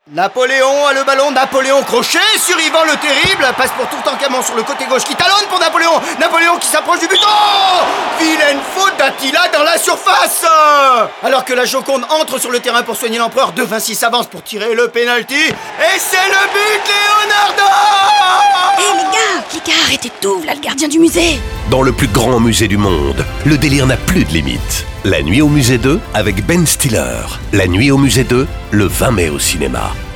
Napoléon a le ballon, Napoléon crochet sur Ivan le Terrible, passe pour Toutankhamon sur le côté gauche qui talonne pour Napoléon, Napoléon qui s'approche du but. Oh, vilaine faute d'Attila dans la surface. Alors que la Joconde entre sur le terrain pour soigner l'empereur, De Vinci s'avance pour tirer le pénalty et c'est le but, Leonardo. Les gars, arrêtez tout, là le gardien du musée. Dans le plus grand musée du monde, le délire n'a plus de limite. La nuit au musée 2 avec Ben Stiller. La nuit au musée 2, le 20 mai au cinéma.